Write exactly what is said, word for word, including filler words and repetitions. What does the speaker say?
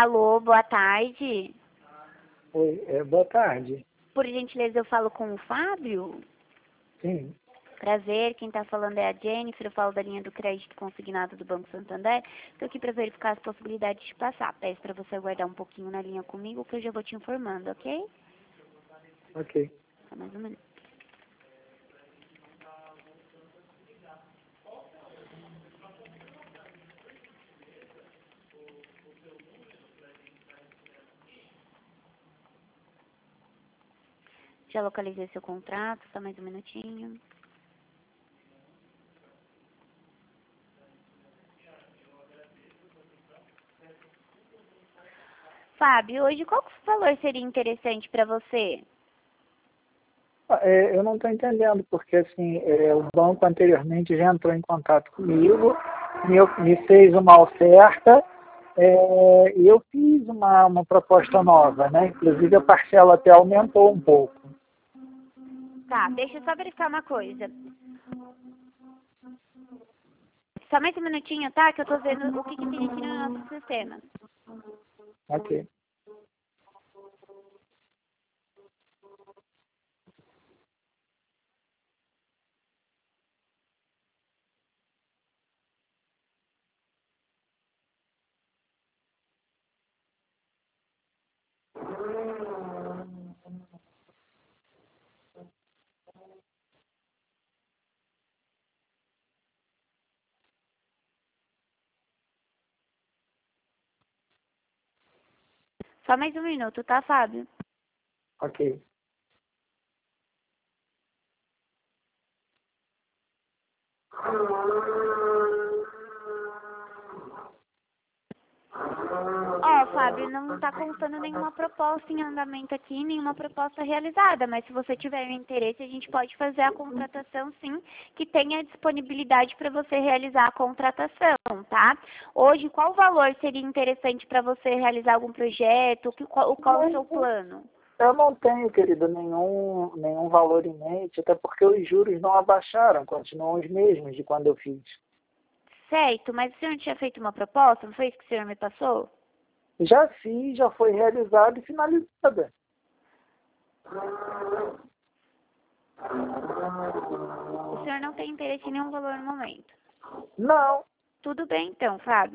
Alô, boa tarde. Oi, é, boa tarde. Por gentileza, eu falo com o Fábio? Sim. Prazer, quem está falando é a Jennifer, eu falo da linha do crédito consignado do Banco Santander. Estou aqui para verificar as possibilidades de passar. Peço para você aguardar um pouquinho na linha comigo, que eu já vou te informando, ok? Ok. Só mais um minuto. Já localizei seu contrato, só mais um minutinho. Fábio, hoje qual que o valor seria interessante para você? Ah, é, eu não estou entendendo, porque assim, é, o banco anteriormente já entrou em contato comigo, me, me fez uma oferta, é, e eu fiz uma, uma proposta nova, né? Inclusive a parcela até aumentou um pouco. Tá, deixa eu só verificar uma coisa. Só mais um minutinho, tá? Que eu tô vendo o que, que tem aqui no nosso sistema. Ok. Só mais um minuto, tá, Fábio? Ok. Ó, Fábio, não tá constando nenhuma proposta em andamento aqui, nenhuma proposta realizada, mas se você tiver interesse, a gente pode fazer a contratação, sim, que tenha disponibilidade para você realizar a contratação, tá? Hoje, qual valor seria interessante para você realizar algum projeto? Que- Qual, qual é o seu plano? Eu não tenho, querido, nenhum, nenhum valor em mente, até porque os juros não abaixaram, continuam os mesmos de quando eu fiz. Certo, mas o senhor tinha feito uma proposta, não foi isso que o senhor me passou? Já fiz, já foi realizada e finalizada. O senhor não tem interesse em nenhum valor no momento. Não. Tudo bem então, Fábio.